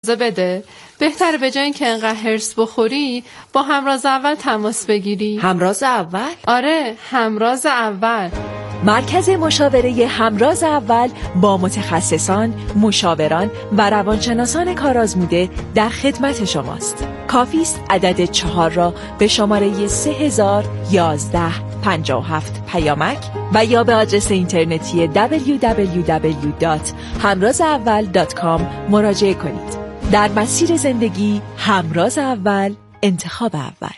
بده. بهتره به جای اینکه انقدر هرس بخوری با همراز اول تماس بگیری. همراز اول؟ آره، همراز اول. مرکز مشاوره همراز اول با متخصصان، مشاوران و روانشناسان کارآزموده در خدمت شماست. کافی است عدد 4 را به شماره 301157 پیامک و یا به آدرس اینترنتی www.hamrazaawal.com مراجعه کنید. در مسیر زندگی همراز اول، انتخاب اول.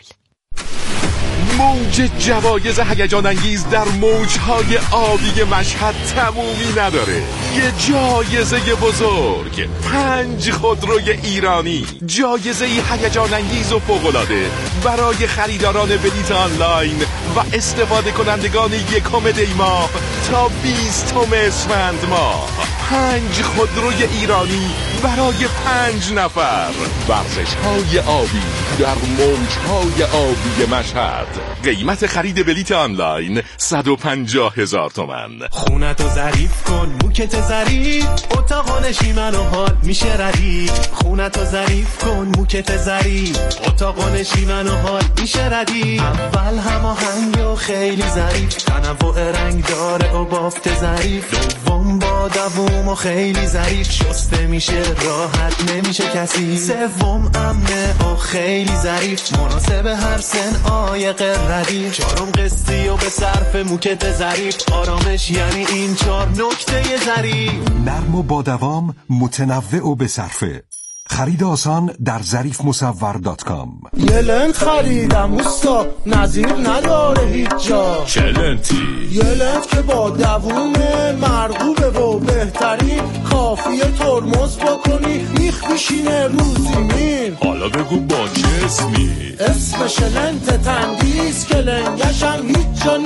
موج جوایز هیجان انگیز در موجهای آبی مشهد تمومی نداره. یه جایزه بزرگ، 5 خودروی ایرانی، جایزه هیجان انگیز و فوق‌العاده برای خریداران بلیت آنلاین و استفاده کنندگان 1 دی ماه تا 20 اسفند ماه. 5 خودروی ایرانی برای 5 نفر. ورزش‌های آبی در موجهای آبی مشهد. قیمت خرید بلیت آنلاین 150,000 تومان. خونتو ظریف کن، موکت ظریف، اتاق نشیمن و حال میشه ردیف. خونتو ظریف کن، موکت ظریف، اتاق نشیمن و حال میشه ردیف. اول هماهنگ و خیلی ظریف، تنوع رنگ داره و بافت ظریف. دوم با دوم و خیلی ظریف، شسته میشه راحت نمیشه کسی. سوم امنه و خیلی ظریف، مناسب هر سن عایق ردیف. 4 قسطی و به صرف موکت ظریف، آرامش یعنی این 4 نکته ظریف. نرم و با دوام، متنوع و به صرفه. خرید آسان در ظریفمصور.com. یه لنت خریدم اوستا، نظیر نداره هیچ جا. چه لنتی؟ یه لنت که با دوومه، مرغوبه و بهترین، کافیه ترمز بکنی میخ میشینه روزی میر. حالا بگو با چه اسمی؟ اسمش لنت تندیس که لنگش هم هیچ جا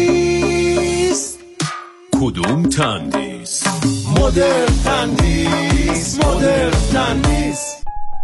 نیست. کدوم تندیس؟ مدرن تندیس، مدرن تندیس.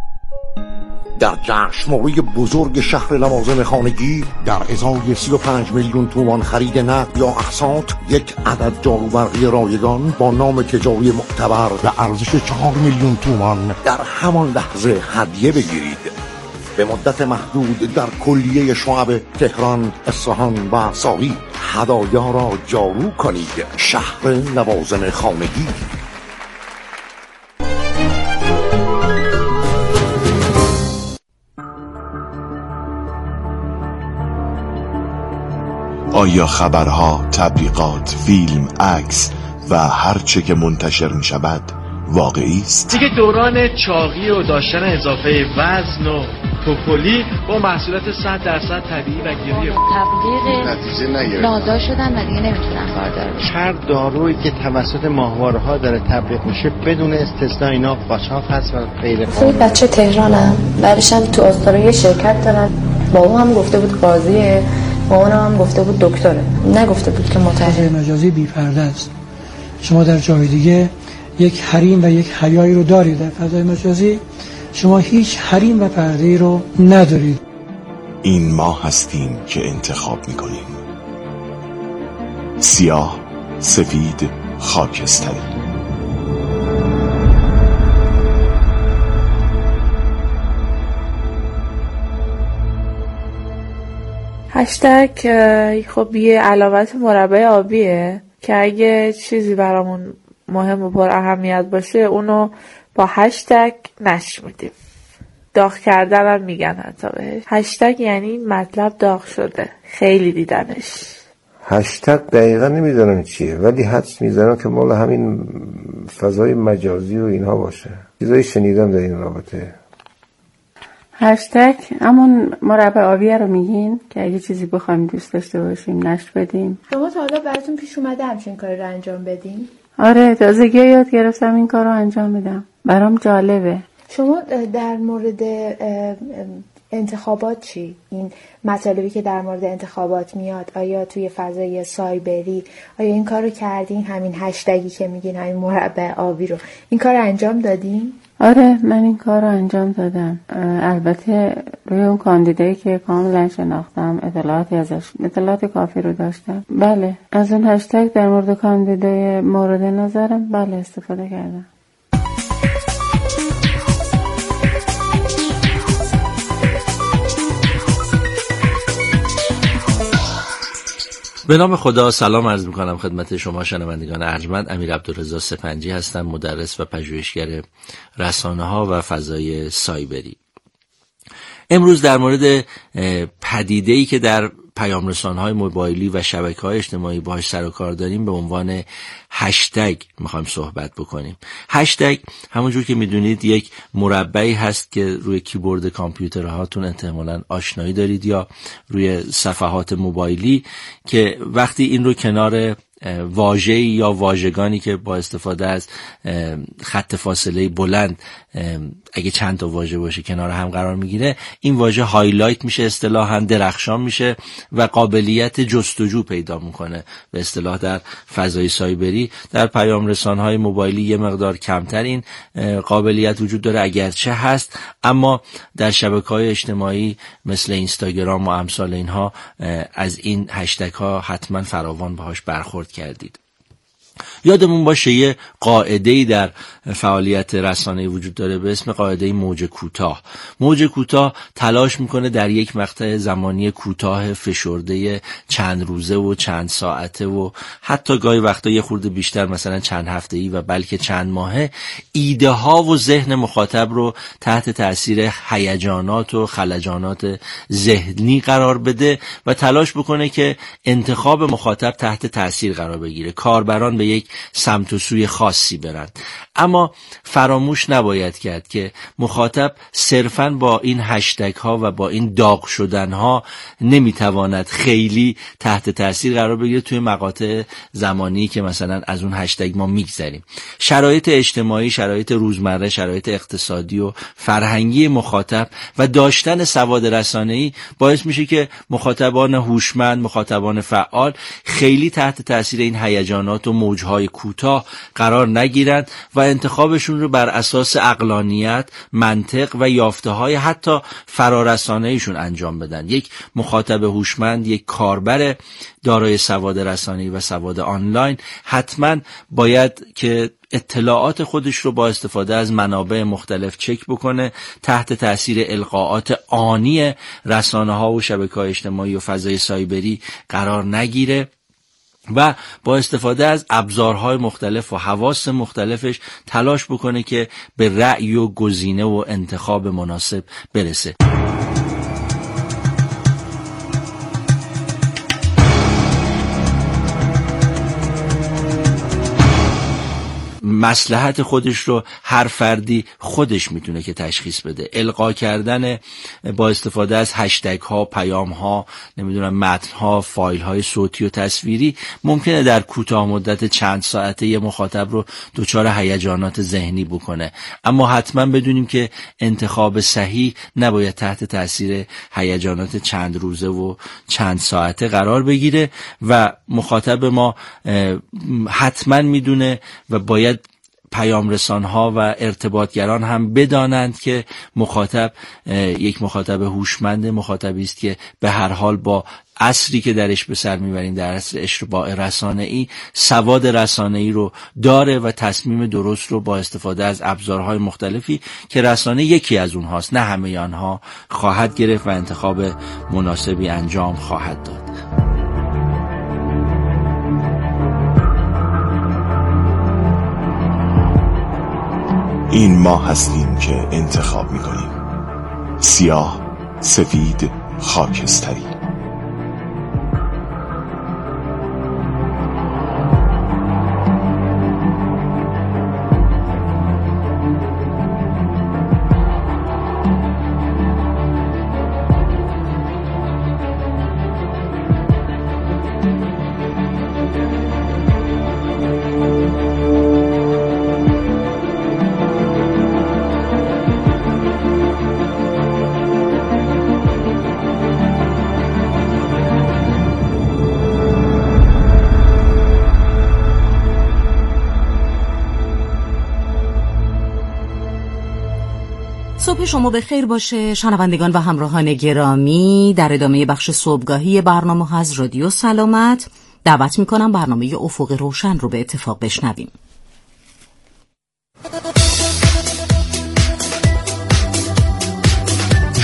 در جشنواره بزرگ شهر لوازم خانگی در ازای 35 میلیون تومان خرید نقد یا اقساط، 1 عدد جاروبرقی رایگان با نام تجاری معتبر و ارزش 4 میلیون تومان در همان لحظه هدیه بگیرید. به مدت محدود در کلیه شعب تهران، اصفهان و ساری. هدایا را جارو کنید. شهر لوازم خانگی. آیا خبرها، تبلیغات، فیلم، عکس و هر چه که منتشر می شود واقعی است؟ دیگه دوران چاقی و داشتن اضافه وزن و توپولی با محصولات 100% طبیعی و گیری تبلیغ نتیجه نگرفت، نادار شدن و دیگه نمیتونن کاردار بشن. هر دارویی که توسط ماهواره‌ها داره تبلیغ میشه بدون استثناء اینا قاچاق هست و غیر قانونی. بچه تهرانم، بعدش هم تو استرالیا شرکت دارن. بابا هم گفته بود قاضیه، مامانم هم گفته بود دکتره، نگفته بود که متهم. مجازی بی پرده است. شما در جای دیگه یک حریم و یک حیایی رو دارید، در فضای مجازی شما هیچ حریم و پرده‌ای رو ندارید. این ما هستیم که انتخاب میکنیم. سیاه، سفید، خاکستری. هشتگ خب یه علامت مربع آبیه که اگه چیزی برامون مهم و پر اهمیت باشه اونو با هشتگ نشر میدیم. داغ کردن هم میگن حتی بهش. هشتگ یعنی مطلب داغ شده، خیلی دیدنش. هشتگ دقیقا نمیدونم چیه، ولی حدس میزنم که مال همین فضای مجازی و اینها باشه. چیزایی شنیدم در این رابطه. هشتگ همون مربع آبیه رو میگین که اگه چیزی بخوایم دوست داشته باشیم نشر بدیم. شما تا حالا براتون پیش اومده همچین کاری رو انجام بدین؟ آره، تازگی یاد گرفتم این کار رو انجام میدم. برام جالبه. شما در مورد انتخابات چی؟ این مطالبی که در مورد انتخابات میاد، آیا توی فضای سایبری آیا این کار رو کردین؟ همین هشتگی که میگین، همین مربع آبی رو، این کار رو انجام دادین؟ آره، من این کار رو انجام دادم. البته روی اون کاندیدایی که کاملا شناختم، اطلاعات کافی رو داشتم. بله، از اون هشتگ در مورد کاندیدای مورد نظرم بله استفاده کردم. به نام خدا سلام عرض میکنم خدمت شما شنوندگان ارجمند. امیر عبدالرضا سپنجی هستم، مدرس و پژوهشگر رسانه‌ها و فضای سایبری. امروز در مورد پدیده‌ای که در پیام رسانه‌های موبایلی و شبکه‌های اجتماعی باهاش سر و کار داریم به عنوان هشتگ میخوایم صحبت بکنیم. هشتگ همونجور که میدونید یک مربعی هست که روی کیبورد کامپیوترهاتون احتمالاً آشنایی دارید یا روی صفحات موبایلی، که وقتی این رو کنار واژه‌ای یا واژگانی که با استفاده از خط فاصله بلند اگه چند تا واژه باشه کنار هم قرار میگیره، این واژه هایلایت میشه، اصطلاحاً درخشان میشه و قابلیت جستجو پیدا میکنه. به اصطلاح در فضای سایبری در پیام رسانه‌های موبایلی یه مقدار کمتر این قابلیت وجود داره، اگرچه هست، اما در شبکه‌های اجتماعی مثل اینستاگرام و امثال اینها از این هشتگ ها حتما فراوان باهاش برخورد کردید. یادمون باشه یه قاعده‌ای در فعالیت رسانه‌ای وجود داره به اسم قاعده موج کوتاه. موج کوتاه تلاش میکنه در یک مقطع زمانی کوتاه فشرده چند روزه و چند ساعته و حتی گاهی وقتا یه خورده بیشتر، مثلا چند هفته‌ای و بلکه چند ماهه، ایده ها و ذهن مخاطب رو تحت تاثیر هیجانات و خلجانات ذهنی قرار بده و تلاش بکنه که انتخاب مخاطب تحت تاثیر قرار بگیره، کاربران به یک سمت و سوی خاصی برند. اما فراموش نباید کرد که مخاطب صرفاً با این هشتگ ها و با این داغ شدن ها نمیتواند خیلی تحت تاثیر قرار بگیره توی مقاطع زمانی که مثلا از اون هشتگ ما میگذریم. شرایط اجتماعی، شرایط روزمره، شرایط اقتصادی و فرهنگی مخاطب و داشتن سواد رسانه‌ای باعث میشه که مخاطبان هوشمند، مخاطبان فعال خیلی تحت تاثیر این هیجانات و موجهای کوتاه قرار نگیرند و انتخابشون رو بر اساس عقلانیت، منطق و یافته‌های حتی فرارسانه‌ایشون انجام بدن. یک مخاطب هوشمند، یک کاربر دارای سواد رسانه‌ای و سواد آنلاین حتما باید که اطلاعات خودش رو با استفاده از منابع مختلف چک بکنه، تحت تاثیر القاءات آنی رسانه‌ها و شبکه‌های اجتماعی و فضای سایبری قرار نگیره و با استفاده از ابزارهای مختلف و حواس مختلفش تلاش بکنه که به رأی و گزینه و انتخاب مناسب برسه. مصلحت خودش رو هر فردی خودش میتونه که تشخیص بده. القا کردن با استفاده از هشتگ ها، پیام ها، متن ها، فایل های صوتی و تصویری ممکنه در کوتاه مدت چند ساعته یه مخاطب رو دچار هیجانات ذهنی بکنه، اما حتما بدونیم که انتخاب صحیح نباید تحت تاثیر هیجانات چند روزه و چند ساعته قرار بگیره و مخاطب ما حتما میدونه و باید پیام رسان‌ها و ارتباطگران هم بدانند که مخاطب یک مخاطب هوشمند، مخاطبی است که به هر حال با عصری که درش به سر میبریم، در عصر اشتباع رسانه‌ای، سواد رسانه‌ای رو داره و تصمیم درست رو با استفاده از ابزارهای مختلفی که رسانه یکی از اونهاست، نه همه آنها، خواهد گرفت و انتخاب مناسبی انجام خواهد داد. این ما هستیم که انتخاب میکنیم، سیاه، سفید، خاکستری. صبح شما به خیر باشه شنوندگان و همراهان گرامی. در ادامه بخش صبحگاهی برنامه از رادیو سلامت دعوت میکنم برنامه افق روشن رو به اتفاق بشنویم.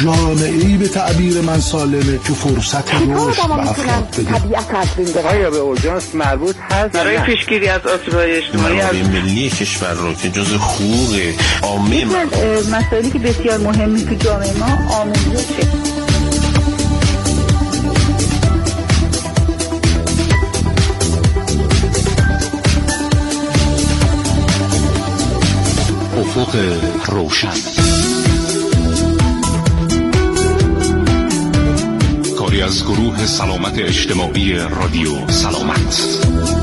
جامعه‌ای به تعبیر من سالمه که فرصت رشد و افراد بده. آیا به اورژانس مربوط هست برای پیشگیری از آسیب‌های اجتماعی ملی کشور رو که جز حقوق عامه مسائلی که بسیار مهمی تو جامعه ما آموزشه. افق روشن، کاری از گروه سلامت اجتماعی رادیو سلامت.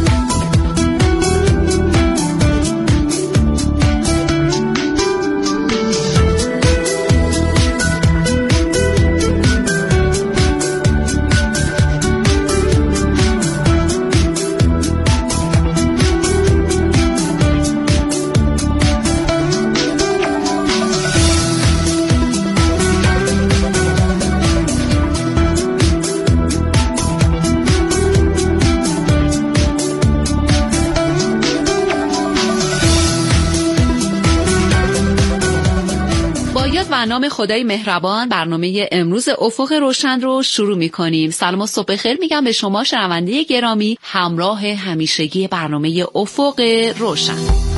و نام خدای مهربان برنامه امروز افق روشن رو شروع می‌کنیم. سلام و صبح بخیر میگم به شما شنونده گرامی، همراه همیشگی برنامه افق روشن.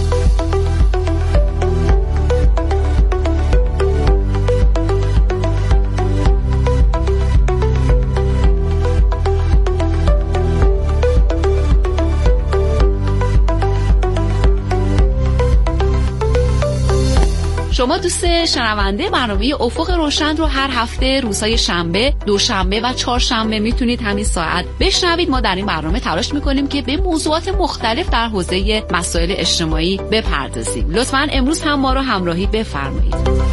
شما دوست شنونده برنامه افق روشن رو هر هفته روزهای شنبه، دوشنبه و چهارشنبه میتونید همین ساعت بشنوید. ما در این برنامه تلاش میکنیم که به موضوعات مختلف در حوزه مسائل اجتماعی بپردازیم. لطفاً امروز هم ما رو همراهی بفرمایید.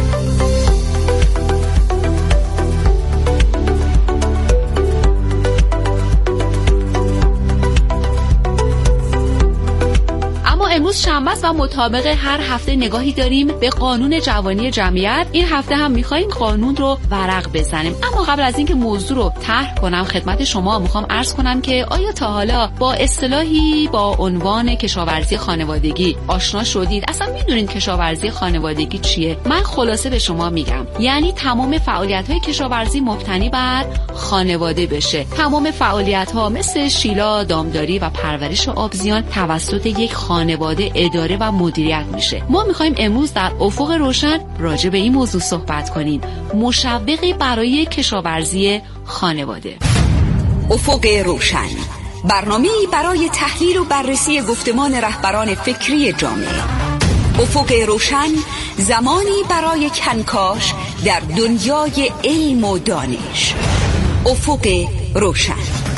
امروز شنبه است و مطابق هر هفته نگاهی داریم به قانون جوانی جمعیت. این هفته هم می‌خوایم قانون رو ورق بزنیم. اما قبل از اینکه موضوع رو طرح کنم خدمت شما می‌خوام عرض کنم که آیا تا حالا با اصطلاحی با عنوان کشاورزی خانوادگی آشنا شدید؟ اصلا می‌دونید کشاورزی خانوادگی چیه؟ من خلاصه به شما میگم، یعنی تمام فعالیت‌های کشاورزی مبتنی بر خانواده بشه. تمام فعالیت‌ها مثل شیلا، دامداری و پرورش آبزیان توسط یک خانواده اداره و مدیریت میشه. ما میخوایم امروز در افق روشن راجع به این موضوع صحبت کنیم، مشوقی برای کشاورزی خانواده. افق روشن، برنامه‌ای برای تحلیل و بررسی گفتمان رهبران فکری جامعه. افق روشن، زمانی برای کنکاش در دنیای علم و دانش. افق روشن.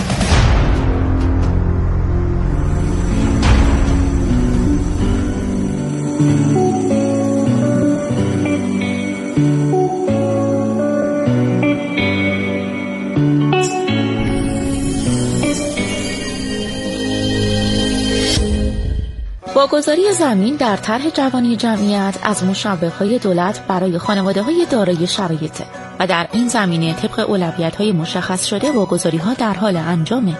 واگذاری زمین در طرح جوانی جمعیت از مشوق‌های دولت برای خانواده‌های دارای شرایطه و در این زمینه طبق اولویت‌های مشخص شده واگذاری‌ها در حال انجامه.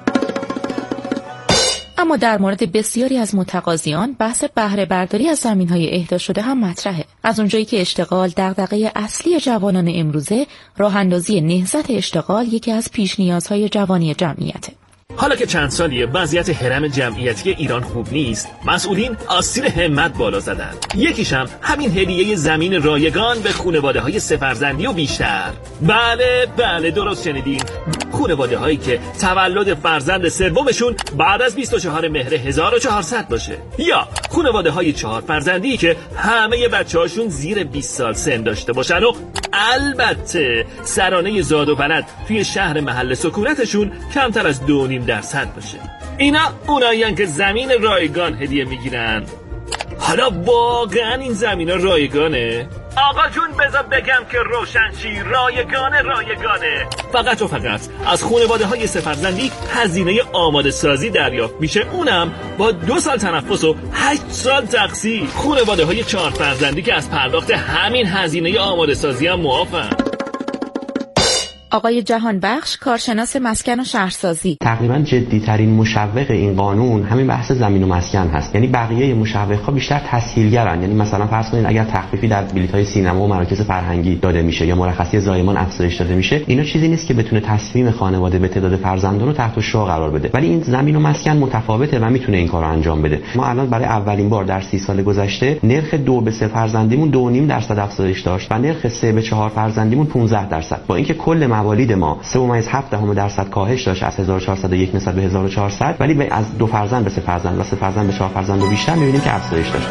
اما در مورد بسیاری از متقاضیان بحث بهره برداری از زمین‌های اهدا شده هم مطرحه. از اونجایی که اشتغال دغدغه اصلی جوانان امروزه، راه‌اندازی نهضت اشتغال یکی از پیش نیازهای جوانی جمعیته. حالا که چند سالیه وضعیت هرم جمعیتی ایران خوب نیست، مسئولین آستین همت بالا زدن. یکیشم همین هدیه زمین رایگان به خانواده‌های سه فرزندی و بیشتر. بله درست شنیدین، خانواده‌هایی که تولد فرزند سومشون بعد از 24 مهر 1400 باشه، یا خانواده‌های 4 فرزندی که همه بچه‌هاشون زیر 20 سال سن داشته باشن و البته سرانه زاد و ولد توی شهر محل سکونتشون کمتر از 2.5% باشه. اینا اونایین که زمین رایگان هدیه میگیرن. حالا واقعا این زمین رایگانه؟ آقا جون بذار بگم که روشنچی رایگانه. فقط و فقط از خانواده‌های سه فرزندی هزینه آماده سازی دریافت میشه، اونم با 2 سال تنفس و 8 سال تقسیط. خانواده‌های 4 فرزندی که از پرداخت همین هزینه آماده سازی هم معافن. آقای جهانبخش، کارشناس مسکن و شهرسازی: تقریبا جدی‌ترین مشوق این قانون همین بحث زمین و مسکن هست. یعنی بقیه مشوق‌ها بیشتر تسهیلگرن. یعنی مثلا فرض کنید اگر تخفیفی در بلیط‌های سینما و مراکز فرهنگی داده میشه یا مرخصی زایمان افزایش داده میشه، اینا چیزی نیست که بتونه تصمیم خانواده به تعداد فرزندان رو تحت الشعاع قرار بده. ولی این زمین و مسکن متفاوته و میتونه این کارو انجام بده. ما الان برای اولین بار در 30 سال گذشته نرخ 2 به 3 فرزندیمون 2.5% افزایش داشت و نرخ 3 به 4 فرزندیمون 15%. با اینکه کل موالید ما 3.7% کاهش داشت از 1401 نسبت به 1400، ولی از 2 فرزند به 3 فرزند و 3 فرزند به 4 فرزند و بیشتر می‌بینیم که افزایش داشت.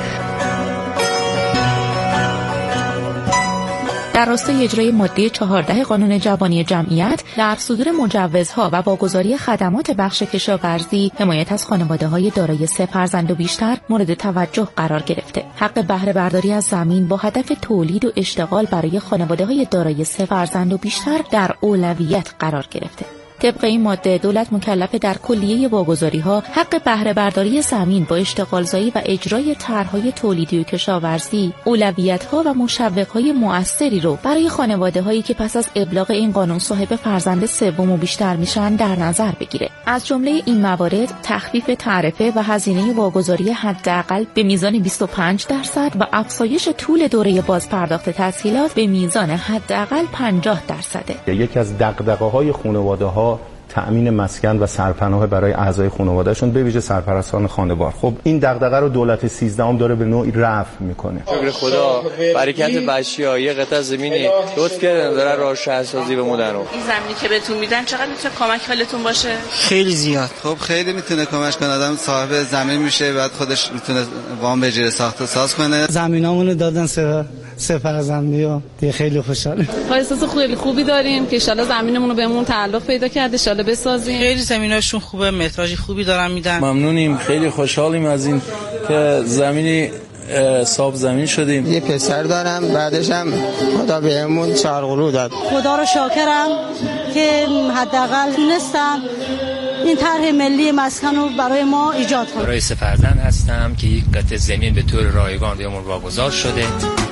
در راستای اجرای ماده 14 قانون جوانی جمعیت در صدور مجوزها و واگذاری خدمات بخش کشاورزی، حمایت از خانواده‌های دارای 3 فرزند و بیشتر مورد توجه قرار گرفته. حق بهره برداری از زمین با هدف تولید و اشتغال برای خانواده‌های دارای 3 فرزند و بیشتر در اولویت قرار گرفته. طبق این ماده دولت مکلف در کلیه واگذاری‌ها حق بهره برداری زمین با اشتغالزایی و اجرای طرح‌های تولیدی و کشاورزی، اولویت‌ها و مشوق‌های مؤثری رو برای خانواده‌هایی که پس از ابلاغ این قانون صاحب فرزند سوم و بیشتر میشن در نظر بگیره. از جمله این موارد تخفیف تعرفه و هزینه واگذاری حداقل به میزان 25% و افزایش طول دوره بازپرداخت تسهیلات به میزان حداقل 50%. یکی از دغدغه‌های خانواده‌ها تأمین مسکن و سرپناه برای اعضای خانواده‌شون، به ویژه سرپرستان خانوار. خب این دغدغه رو دولت 13 داره به نوعی رفع میکنه. شکر خدا، برکت بچه‌ها یه قطعه زمینی لطف کردن داره راه شهرسازی به مدن. این زمینی که بهتون میدن چقدر میتونه کمک حالتون باشه؟ خیلی زیاد. خب خیلی میتونه کمک کنه، آدم صاحب زمین میشه، بعد خودش میتونه وام بگیره، ساخت و ساز کنه. زمینامونو دادن سه فرزندی و دیگه خیلی خوشحالم. احساس خیلی خوبی داریم که ان شاءالله زمینمون رو بهمون تعلق پیدا کرده، ان شاءالله بسازیم. خیلی زمیناشون خوبه، متراژ خوبی دارن میدن. ممنونیم، خیلی خوشحالیم از این که زمینی صاحب زمین شدیم. یه پسر دارم، بعدش هم خدا بهمون چارغلو داد. خدا رو شاکرم که حداقل تونستم این طرح ملی مسکن رو برای ما ایجاد کنم. برای 3 فرزند هستم که یک قطعه زمین به طور رایگان بهمون واگذار شده.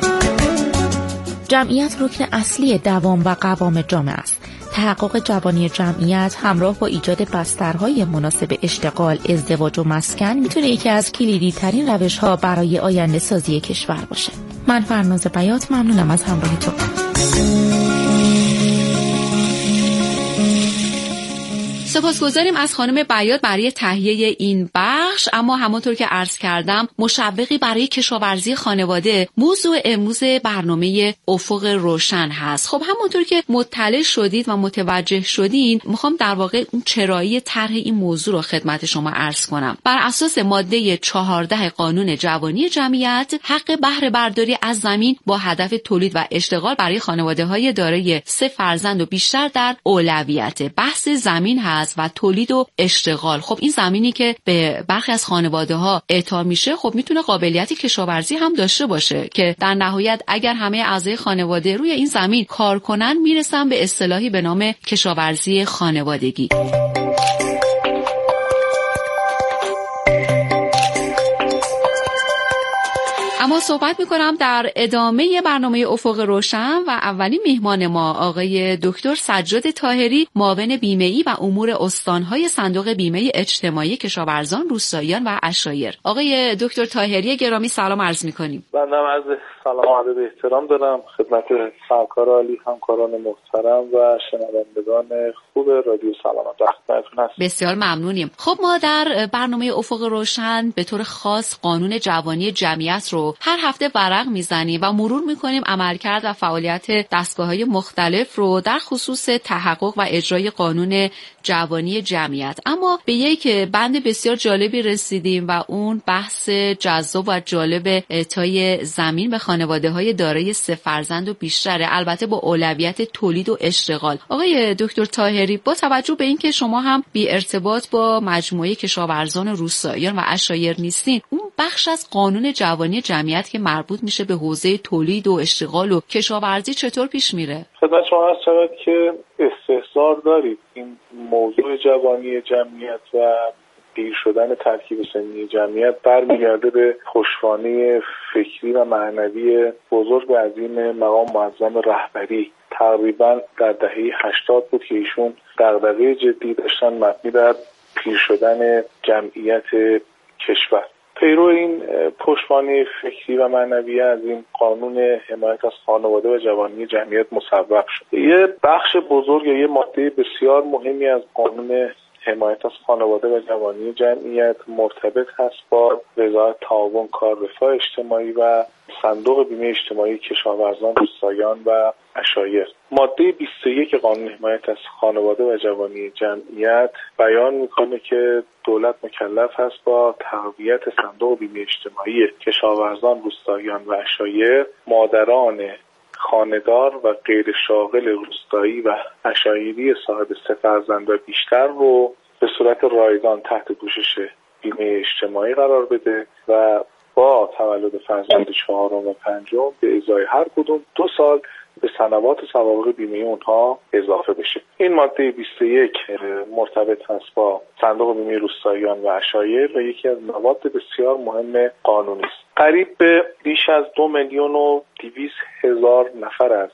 جمعیت رکن اصلی دوام و قوام جامعه است. تحقق جوانی جمعیت همراه با ایجاد بسترهای مناسب اشتغال، ازدواج و مسکن میتونه یکی از کلیدی ترین روش‌ها برای آینده سازی کشور باشه. من فرناز بیات ممنونم از همراهیتون. سپاسگزاریم از خانم بیات برای تهیه این بخش. اما همونطور که عرض کردم مشوقی برای کشاورزی خانواده موضوع امروز برنامه افق روشن هست. خب همونطور که مطلع شدید و متوجه شدین، میخوام در واقع اون چرایی طرح این موضوع رو خدمت شما عرض کنم. بر اساس ماده 14 قانون جوانی جمعیت، حق بهره برداری از زمین با هدف تولید و اشتغال برای خانواده‌های دارای 3 فرزند و بیشتر در اولویت. بحث زمین هست و تولید و اشتغال. خب این زمینی که به برخی از خانواده‌ها اعطا میشه، خب میتونه قابلیت کشاورزی هم داشته باشه که در نهایت اگر همه اعضای خانواده روی این زمین کار کنن، میرسن به اصطلاحی به نام کشاورزی خانوادگی. اما صحبت میکنم در ادامه برنامه افق روشن و اولین میهمان ما آقای دکتر سجاد طاهری، معاون بیمه‌ای و امور استانهای صندوق بیمه اجتماعی کشاورزان، روستاییان و عشایر. آقای دکتر طاهری گرامی سلام عرض میکنیم. بنده عرض سلام و ادب احترام دارم خدمت همکار عالی، همکاران محترم و شنوندگان خوب رادیو سلامت. خدمتتون هستم. بسیار ممنونیم. خب ما در برنامه افق روشن به طور خاص قانون جوانی جمعیت رو هر هفته ورق میزنیم و مرور میکنیم عملکرد و فعالیت دستگاه‌های مختلف رو در خصوص تحقق و اجرای قانون جوانی جمعیت. اما به یک بند بسیار جالبی رسیدیم و اون بحث جذاب و جالب اعطای زمین به خانواده‌های دارای 3 فرزند و بیشتره، البته با اولویت تولید و اشتغال. آقای دکتر طاهری، با توجه به اینکه شما هم بی ارتباط با مجموعه کشاورزان روستاییان و عشایر نیستین، اون بخش از قانون جوانی جمعیت که مربوط میشه به حوزه تولید و اشتغال و کشاورزی چطور پیش میره؟ خدمت شما عرض شود که استحضار دارید این موضوع جوانی جمعیت و پیر شدن ترکیب سنی جمعیت برمیگرده به پشتوانه فکری و معنوی بزرگ و عظیم مقام معظم رهبری تقریبا در دهه 80 بود که ایشون دغدغه جدی داشتن مبنی بر پیر شدن جمعیت کشور. پیرو این پشتوانه فکری و معنوی از این قانون حمایت از خانواده و جوانی جمعیت مصوب شد. یه بخش بزرگ یا یه ماده بسیار مهمی از قانون حمایت از خانواده و جوانی جمعیت مرتبط هست با وزارت تعاون، کار، رفاه اجتماعی و صندوق بیمه اجتماعی کشاورزان، روستاییان و عشایر. ماده 21 قانون حمایت از خانواده و جوانی جمعیت بیان میکنه که دولت مکلف است با تقویت صندوق بیمه اجتماعی کشاورزان، روستاییان و عشایر مادران خانه‌دار و غیر شاغل روستایی و عشایری صاحب 3 فرزند و بیشتر رو به صورت رایگان تحت پوشش بیمه اجتماعی قرار بده و با تولد فرزند 4 و 5 به ازای هر کدوم 2 سال به سنوات سوابق بیمه اونها اضافه بشه. این ماده 21 مرتبط هست با صندوق بیمه روستاییان و عشایر و یکی از مواد بسیار مهم قانونی است. قریب به بیش از 2,200,000 نفر از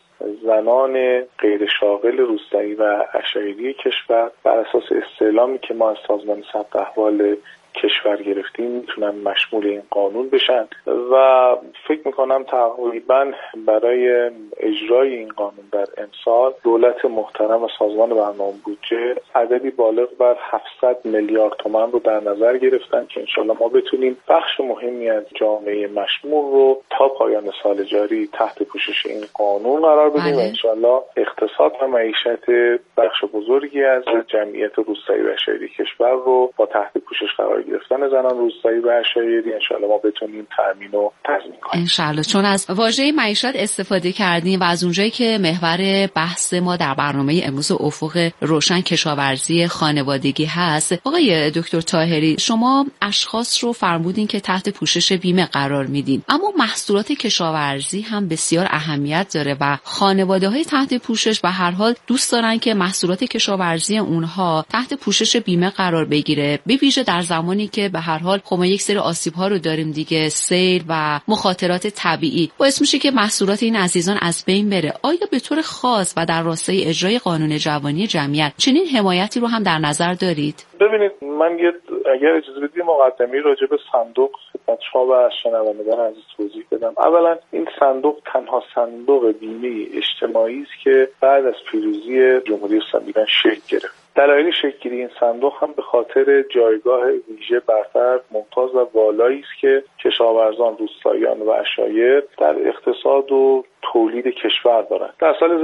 زنان غیر شاغل روستایی و عشایری کشور بر اساس استعلامی که ما از سازمان ثبت احوال کشور گرفتیم میتونن مشمول این قانون بشن و فکر میکنم تقریبا برای اجرای این قانون در امسال دولت محترم و سازمان برنامه بودجه عددی بالغ بر 700 میلیارد تومان رو در نظر گرفتن که انشالله ما بتونیم بخش مهمی از جامعه مشمول رو تا پایان سال جاری تحت پوشش این قانون قرار بدیم و انشالله اقتصاد و معیشت بخش بزرگی از جمعیت روستایی و عشایری کشور رو با تحت پوشش قرار گرفتن زنان روستایی و عشایری انشالله ما بتونیم تامین و تضمین کنیم. انشالله. چون از واژه معیشت استفاده کردیم و از اونجایی که محور بحث ما در برنامه امروز افق روشن کشاورزی خانوادگی هست، آقای دکتر طاهری شما اشخاص رو فرمودین که تحت پوشش بیمه قرار میدین، اما محصولات کشاورزی هم بسیار اهمیت داره و خانواده‌های تحت پوشش به هر حال دوست دارن که محصولات کشاورزی اونها تحت پوشش بیمه قرار بگیره، به ویژه در زمانی که به هر حال خب ما یک سری آسیب‌ها رو داریم دیگه، سیل و مخاطرات طبیعی باعث میشه که محصولات این عزیزان از بین بره. آیا به طور خاص و در راستای اجرای قانون جوانی جمعیت چنین حمایتی رو هم در نظر دارید؟ ببینید من اگر اجازه بدید مقدمه‌ای راجع به صندوق خدمت‌شما و شنوندگان عزیز توضیح بدم. اولا این صندوق تنها صندوق بیمه اجتماعی است که بعد از پیروزی جمهوری اسلامی ایران شکل گرفت. دلایل شکل‌گیری این صندوق هم به خاطر جایگاه ویژه برتر، ممتاز و والایی است که کشاورزان، روستاییان و عشایر در اقتصاد و تولید کشور دارند. در سال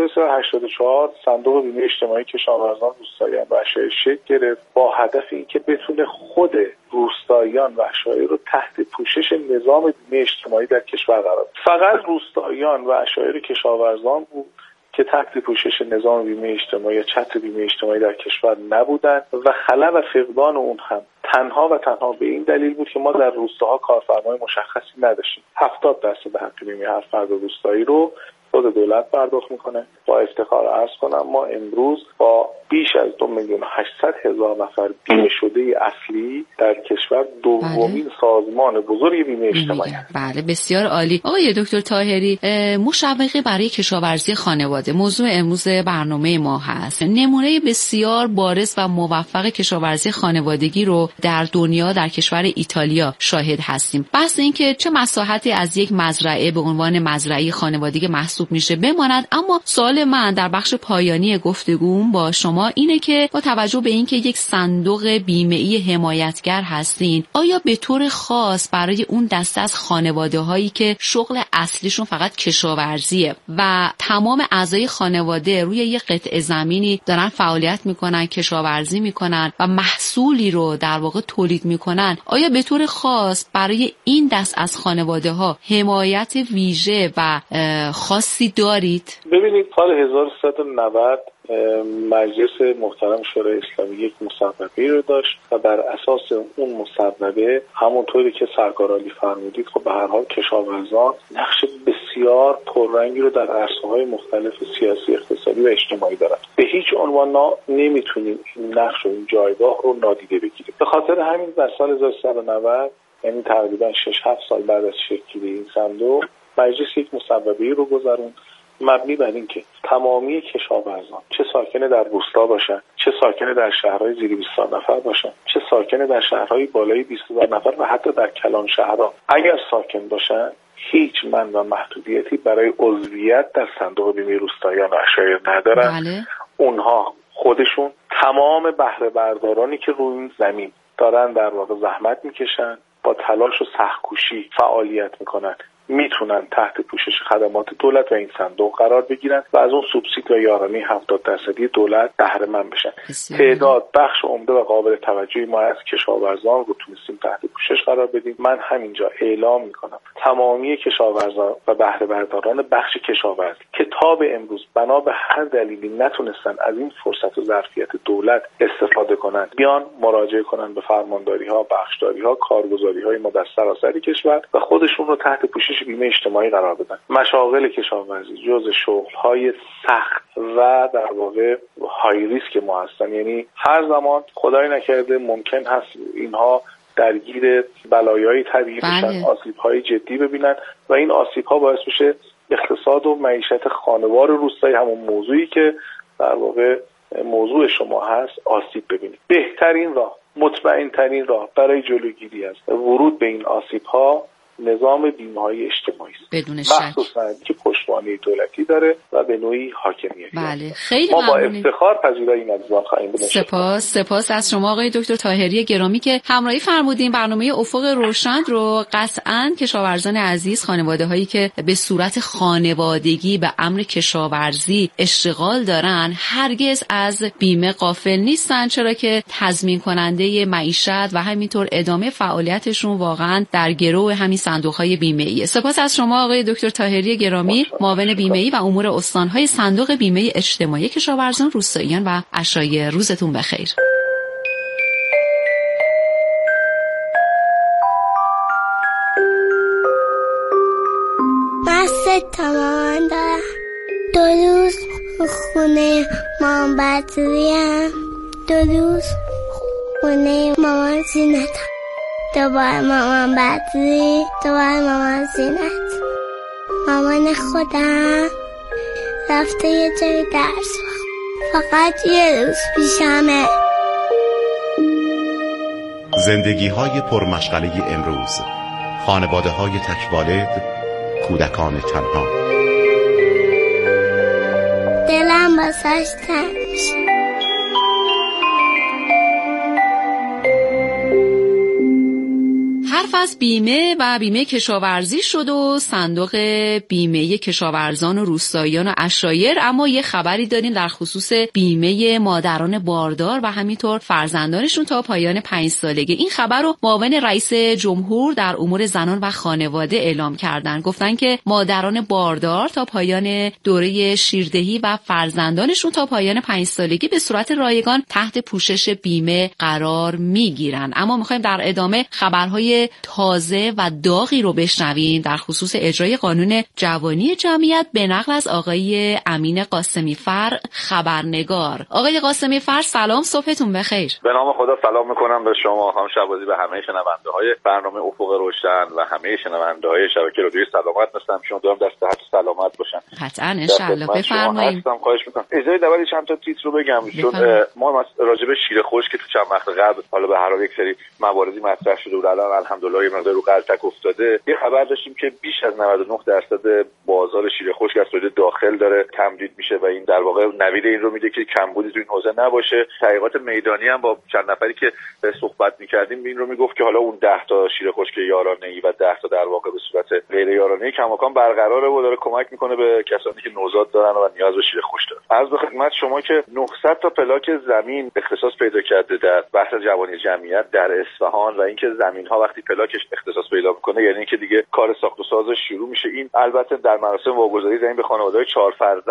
1384 صندوق بیمه اجتماعی کشاورزان، روستاییان و عشایر شکل گرفت با هدف اینکه بتونه خود روستاییان و عشایر رو تحت پوشش نظام بیمه اجتماعی در کشور قرار بده. فقط روستاییان و عشایر کشاورزان بود که تحت پوشش نظام بیمه اجتماعی یا چتر بیمه اجتماعی در کشور نبودند و خلأ و فقدان اون هم تنها به این دلیل بود که ما در روستاها کارفرمای مشخصی نداشتیم. 70% حق بیمه هر فرد روستایی رو خود دولت پرداخت میکنه. با افتخار عرض کنم ما امروز با بیش از 2,800,000 نفر بیمه شده اصلی در کشور دومین سازمان بزرگ بیمه اجتماعی است. بله بسیار عالی. آقای دکتر طاهری، مشوقه برای کشاورزی خانواده موضوع امروز برنامه ما هست. نمونه بسیار بارز و موفق کشاورزی خانوادگی رو در دنیا در کشور ایتالیا شاهد هستیم. بحث این که چه مساحتی از یک مزرعه به عنوان مزرعه خانوادگی محسوب میشه بماند، اما سوال من در بخش پایانی گفتگوم با شما اینه که با توجه به اینکه یک صندوق بیمه‌ای حمایتگر هستین، آیا به طور خاص برای اون دسته از خانواده‌هایی که شغل اصلیشون فقط کشاورزیه و تمام اعضای خانواده روی یک قطعه زمینی دارن فعالیت میکنن، کشاورزی میکنن و محصولی رو در واقع تولید میکنن، آیا به طور خاص برای این دست از خانواده‌ها حمایت ویژه و خاصی دارید؟ ببینید سال 1390 مجلس محترم شورای اسلامی یک مصوبه رو داشت و بر اساس اون مصوبه همونطوری که سرکار عالی فرمودید خب به هر حال کشاورزان نقش بسیار پررنگی رو در عرصه‌های مختلف سیاسی، اقتصادی و اجتماعی دارند. به هیچ عنوان نمیتونیم این نقش و این جایگاه رو نادیده بگیریم. به خاطر همین در سال 1390 یعنی تقریبا 6-7 سال بعد از شکل‌گیری این صندوق مجلس یک مصوبه رو گذروند مبنی بر این که تمامی کشاورزان چه ساکن در روستا باشن، چه ساکن در شهرهای زیر 20 نفر باشن، چه ساکن در شهرهای بالای 20,000 نفر و حتی در کلان شهرها اگر ساکن باشن هیچ من و محدودیتی برای عضویت در صندوق بیمه روستاییان و عشایر ندارن. بله. اونها خودشون تمام بهره بردارانی که روی این زمین دارن در واقع زحمت میکشن، با تلاش و سخت‌کوشی فعالیت میکنن، میتونن تحت پوشش خدمات دولت و این صندوق قرار بگیرن و از اون سوبسید و یارانه 70% دولت بهره مند بشن. تعداد بخش عمده و قابل توجهی ما از کشاورزان رو تونستیم تحت پوشش قرار بدیم. من همینجا اعلام میکنم تمامی کشاورزان و بهره برداران بخش کشاورزی که تا به امروز بنا به هر دلیلی نتونستن از این فرصت و ظرفیت دولت استفاده کنن، بیان مراجعه کنن به فرمانداری‌ها، بخشداری‌ها، کارگزاری‌های ما در سراسر کشور و خودشون رو تحت پوشش بیمه اجتماعی قرار بدن. مشاغل کشاورزی جز شغل‌های سخت و در واقع های ریسک ما هستن، یعنی هر زمان خدای نکرده ممکن هست اینها درگیر بلایای طبیعی بشن، آسیب‌های جدی ببینن و این آسیب‌ها باعث بشه اقتصاد و معیشت خانوار روستایی، همون موضوعی که در واقع موضوع شما هست، آسیب ببینه. بهترین راه، مطمئن‌ترین راه برای جلوگیری از ورود به این آسیب‌ها نظام بیمه‌های اجتماعی است، بدون شک، مخصوصاً که پشتوانه دولتی داره و به نوعی حاکمیتی. بله، خیلی ما با افتخار پذیرای این عزیزان خواهیم بود. سپاس از شما آقای دکتر طاهری گرامی که همراهی فرمودین. برنامه افق روشن رو قطعاً کشاورزان عزیز، خانواده‌هایی که به صورت خانوادگی به امر کشاورزی اشتغال دارن، هرگز از بیمه غافل نیستن، چرا که تضمین کننده معیشت و همینطور ادامه فعالیتشون واقعاً در گرو همین صندوق‌های بیمه‌ای. سپاس از شما آقای دکتر طاهری گرامی، معاون بیمه‌ای و امور استان‌های صندوق بیمه اجتماعی کشاورزان، روستاییان و عشایر. روزتون بخیر. من 3 تا مامان دارم. 2 روز خونه مامان بدریم، 2 روز خونه مامان زینتم، دوباره مامان بدری، دوباره مامان زینت. مامان خودم رفته یه جای درس، فقط یه روز پیشمه. زندگی‌های پرمشغله امروز، خانواده‌های تک‌والد، کودکان تنها. دلم واسش تنگ میشه. حرف از بیمه و بیمه کشاورزی شد و صندوق بیمه کشاورزان و روستاییان و عشایر، اما یه خبری داریم در خصوص بیمه مادران باردار و همینطور فرزندانشون تا پایان 5 سالگی. این خبر رو معاون رئیس جمهور در امور زنان و خانواده اعلام کردن. گفتن که مادران باردار تا پایان دوره شیردهی و فرزندانشون تا پایان 5 سالگی به صورت رایگان تحت پوشش بیمه قرار میگیرن. اما میخوایم در ادامه خبرهای تازه و داغی رو بشنویم در خصوص اجرای قانون جوانی جمعیت به نقل از آقای امین قاسمی فر، خبرنگار. آقای قاسمی فر سلام، صبحتون بخیر. به نام خدا سلام میکنم به شما خانم شبازی، به همه شنونده‌های برنامه افق روشن و همه شنونده‌های شبکه رادیوی سلامت. مثلا شما دارم دست صحت سلامت باشن. قطعاً ان شاء الله. بفرمایید. خواهش میکنم. اجازه اولی چند تا تیتر رو بگم، چون ما راجع به شیر خشک که تو چند وقت قبل حالا به هر حال یک سری مواردی مطرح شده و الان الحمدلله یه مقدار رو غلطک افتاده. یه خبر داشتیم که بیش از 99% بازار شیر خشک از تولید داخل داره تمدید میشه و این در واقع نوید این رو میده که کمبودی تو این حوزه نباشه. تحقیقات میدانی هم با چند نفری که صحبت میکردیم این رو میگفت که حالا اون 10 تا شیر خشک یارانه‌ای و 10 تا در واقع به صورت غیر یارانه‌ای کماکان برقراره و داره کمک میکنه به کسانی که نوزاد دارن و نیاز به شیر خشک دارن. عرض به خدمت شما که 900 تا پلاک زمین اختصاص پیدا کرده در بحث جوانی جمعیت در اصفهان و اینکه زمین‌ها وقتی پلاکش اختصاص پیدا میکنه یعنی اینکه دیگه کار ساخت و سازش شروع میشه. این البته در مراسم واگذاری زمین به خانواده‌های 4 فرزند در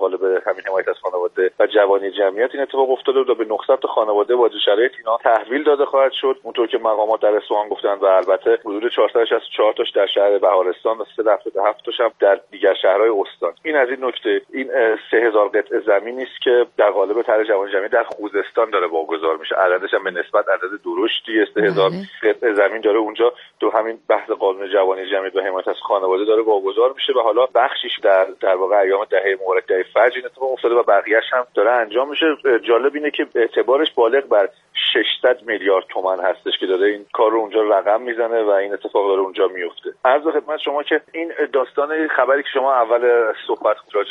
قالب همین حمایت از خانواده و جوانی جمعیت این اتفاق افتاده و به 900 تا خانواده با شرایط اینا تحویل داده خواهد شد. اونطور که مقامات در اصفهان گفتند و البته حدود 464 تاش در شهر بهارستان و 377 تاش هم در دیگر شهرهای استان. این از این نکته. این 3000 قطعه زمینی است که در قالب طرح جوانی جمعیت در خوزستان داره واگذار میشه. عددش هم به نسبت عدد درشتی 3000 قطعه زمین داره اونجا. تو همین بحث قانون جوانی جمعیت و حمایت از خانواده داره واگذار میشه و حالا بخشیش در واقع ایام دهه مبارک دهه فجر این اتفاق افتاده و بقیه‌اش هم داره انجام میشه. جالب اینه که اعتبارش بالغ بر 600 میلیارد تومان هستش که داره این کار رو اونجا رقم میزنه و این اتفاق داره اونجا میفته. عرض خدمت شما که این داستان خبری که شما اول صحبت راجع